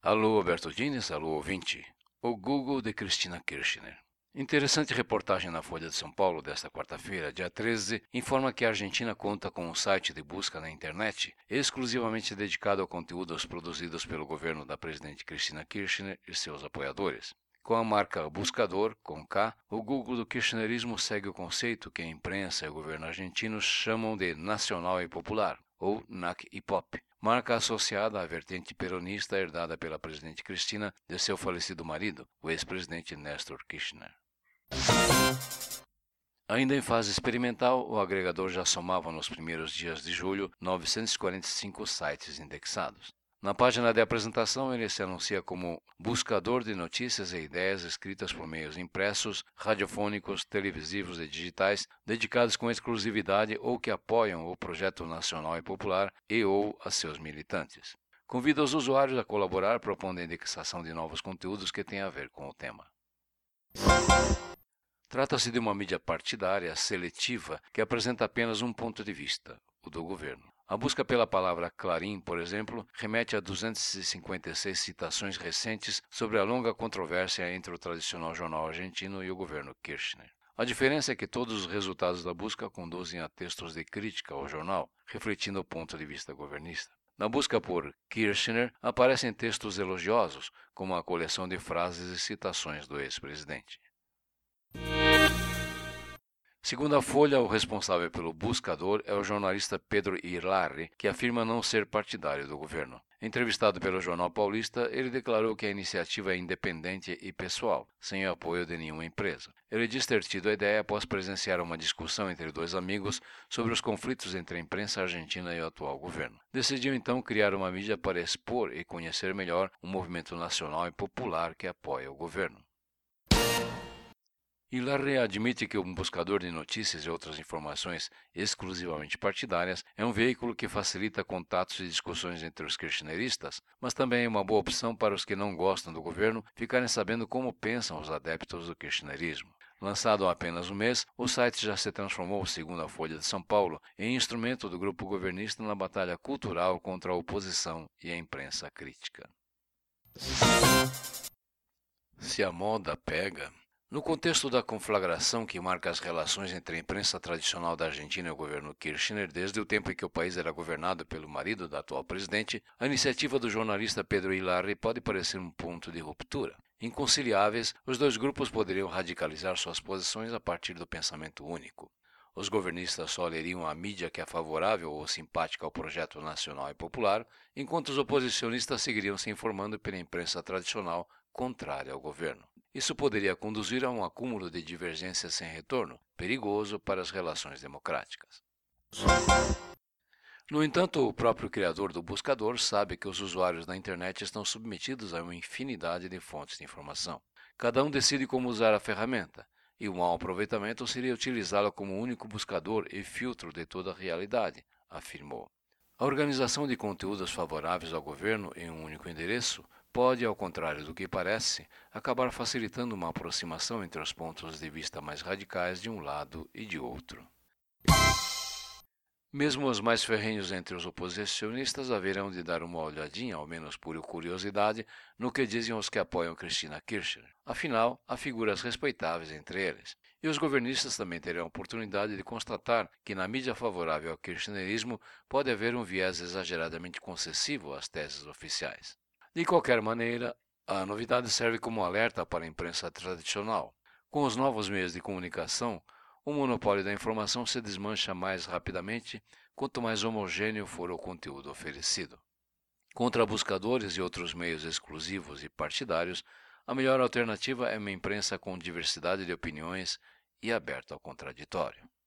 Alô, Alberto Dines, alô, ouvinte. O Google de Cristina Kirchner. Interessante reportagem na Folha de São Paulo desta quarta-feira, dia 13, informa que a Argentina conta com um site de busca na internet exclusivamente dedicado a conteúdos produzidos pelo governo da presidente Cristina Kirchner e seus apoiadores. Com a marca Buscador, com K, o Google do kirchnerismo segue o conceito que a imprensa e o governo argentino chamam de nacional e popular, ou NAC e POP, marca associada à vertente peronista herdada pela presidente Cristina de seu falecido marido, o ex-presidente Néstor Kirchner. Ainda em fase experimental, o agregador já somava nos primeiros dias de julho 945 sites indexados. Na página de apresentação, ele se anuncia como buscador de notícias e ideias escritas por meios impressos, radiofônicos, televisivos e digitais, dedicados com exclusividade ou que apoiam o projeto nacional e popular e ou a seus militantes. Convida os usuários a colaborar propondo a indexação de novos conteúdos que tenham a ver com o tema. Trata-se de uma mídia partidária seletiva que apresenta apenas um ponto de vista, o do governo. A busca pela palavra Clarim, por exemplo, remete a 256 citações recentes sobre a longa controvérsia entre o tradicional jornal argentino e o governo Kirchner. A diferença é que todos os resultados da busca conduzem a textos de crítica ao jornal, refletindo o ponto de vista governista. Na busca por Kirchner, aparecem textos elogiosos, como a coleção de frases e citações do ex-presidente. Segundo a Folha, o responsável pelo buscador é o jornalista Pedro Irlarri, que afirma não ser partidário do governo. Entrevistado pelo Jornal Paulista, ele declarou que a iniciativa é independente e pessoal, sem o apoio de nenhuma empresa. Ele diz ter tido a ideia após presenciar uma discussão entre dois amigos sobre os conflitos entre a imprensa argentina e o atual governo. Decidiu então criar uma mídia para expor e conhecer melhor um movimento nacional e popular que apoia o governo. Hilarri admite que um buscador de notícias e outras informações exclusivamente partidárias é um veículo que facilita contatos e discussões entre os kirchneristas, mas também é uma boa opção para os que não gostam do governo ficarem sabendo como pensam os adeptos do kirchnerismo. Lançado há apenas um mês, o site já se transformou, segundo a Folha de São Paulo, em instrumento do grupo governista na batalha cultural contra a oposição e a imprensa crítica. Se a moda pega... No contexto da conflagração que marca as relações entre a imprensa tradicional da Argentina e o governo Kirchner, desde o tempo em que o país era governado pelo marido da atual presidente, a iniciativa do jornalista Pedro Irlarri pode parecer um ponto de ruptura. Inconciliáveis, os dois grupos poderiam radicalizar suas posições a partir do pensamento único. Os governistas só leriam a mídia que é favorável ou simpática ao projeto nacional e popular, enquanto os oposicionistas seguiriam se informando pela imprensa tradicional contrária ao governo. Isso poderia conduzir a um acúmulo de divergências sem retorno, perigoso para as relações democráticas. No entanto, o próprio criador do buscador sabe que os usuários da internet estão submetidos a uma infinidade de fontes de informação. Cada um decide como usar a ferramenta, e o mau aproveitamento seria utilizá-la como único buscador e filtro de toda a realidade, afirmou. A organização de conteúdos favoráveis ao governo em um único endereço pode, ao contrário do que parece, acabar facilitando uma aproximação entre os pontos de vista mais radicais de um lado e de outro. Mesmo os mais ferrenhos entre os oposicionistas haverão de dar uma olhadinha, ao menos por curiosidade, no que dizem os que apoiam Cristina Kirchner. Afinal, há figuras respeitáveis entre eles. E os governistas também terão a oportunidade de constatar que na mídia favorável ao kirchnerismo pode haver um viés exageradamente concessivo às teses oficiais. De qualquer maneira, a novidade serve como alerta para a imprensa tradicional. Com os novos meios de comunicação, o monopólio da informação se desmancha mais rapidamente quanto mais homogêneo for o conteúdo oferecido. Contra buscadores e outros meios exclusivos e partidários, a melhor alternativa é uma imprensa com diversidade de opiniões e aberta ao contraditório.